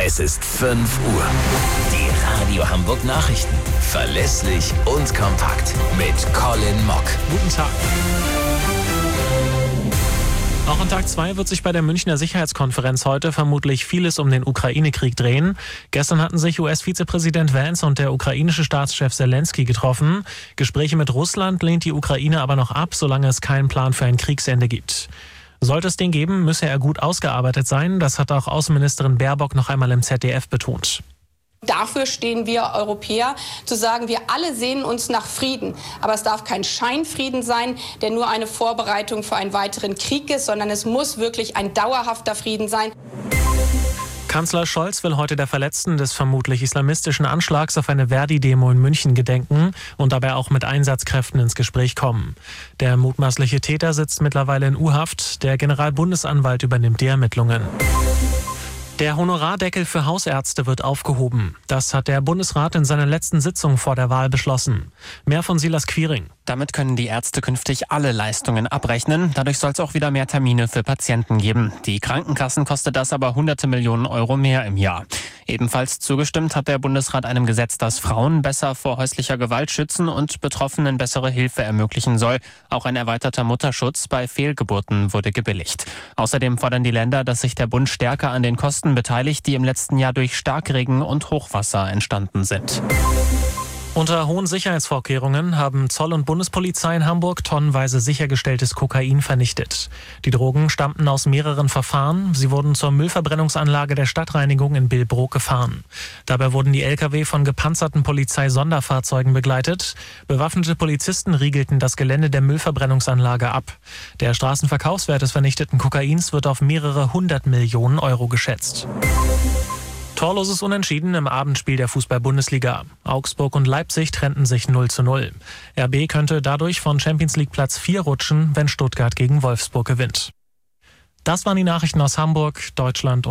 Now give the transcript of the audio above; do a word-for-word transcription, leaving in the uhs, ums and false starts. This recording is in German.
Es ist fünf Uhr. Die Radio Hamburg Nachrichten. Verlässlich und kompakt. Mit Colin Mock. Guten Tag. Auch an Tag zwei wird sich bei der Münchner Sicherheitskonferenz heute vermutlich vieles um den Ukraine-Krieg drehen. Gestern hatten sich U S-Vizepräsident Vance und der ukrainische Staatschef Zelensky getroffen. Gespräche mit Russland lehnt die Ukraine aber noch ab, solange es keinen Plan für ein Kriegsende gibt. Sollte es den geben, müsse er gut ausgearbeitet sein. Das hat auch Außenministerin Baerbock noch einmal im Z D F betont. Dafür stehen wir Europäer, zu sagen, wir alle sehnen uns nach Frieden. Aber es darf kein Scheinfrieden sein, der nur eine Vorbereitung für einen weiteren Krieg ist, sondern es muss wirklich ein dauerhafter Frieden sein. Kanzler Scholz will heute der Verletzten des vermutlich islamistischen Anschlags auf eine Verdi-Demo in München gedenken und dabei auch mit Einsatzkräften ins Gespräch kommen. Der mutmaßliche Täter sitzt mittlerweile in U-Haft. Der Generalbundesanwalt übernimmt die Ermittlungen. Der Honorardeckel für Hausärzte wird aufgehoben. Das hat der Bundesrat in seiner letzten Sitzung vor der Wahl beschlossen. Mehr von Silas Quiring. Damit können die Ärzte künftig alle Leistungen abrechnen. Dadurch soll es auch wieder mehr Termine für Patienten geben. Die Krankenkassen kostet das aber hunderte Millionen Euro mehr im Jahr. Ebenfalls zugestimmt hat der Bundesrat einem Gesetz, das Frauen besser vor häuslicher Gewalt schützen und Betroffenen bessere Hilfe ermöglichen soll. Auch ein erweiterter Mutterschutz bei Fehlgeburten wurde gebilligt. Außerdem fordern die Länder, dass sich der Bund stärker an den Kosten beteiligt, die im letzten Jahr durch Starkregen und Hochwasser entstanden sind. Unter hohen Sicherheitsvorkehrungen haben Zoll und Bundespolizei in Hamburg tonnenweise sichergestelltes Kokain vernichtet. Die Drogen stammten aus mehreren Verfahren. Sie wurden zur Müllverbrennungsanlage der Stadtreinigung in Billbrook gefahren. Dabei wurden die L K W von gepanzerten Polizeisonderfahrzeugen begleitet. Bewaffnete Polizisten riegelten das Gelände der Müllverbrennungsanlage ab. Der Straßenverkaufswert des vernichteten Kokains wird auf mehrere hundert Millionen Euro geschätzt. Torloses Unentschieden im Abendspiel der Fußball-Bundesliga. Augsburg und Leipzig trennten sich null zu null. R B könnte dadurch von Champions League Platz vier rutschen, wenn Stuttgart gegen Wolfsburg gewinnt. Das waren die Nachrichten aus Hamburg, Deutschland und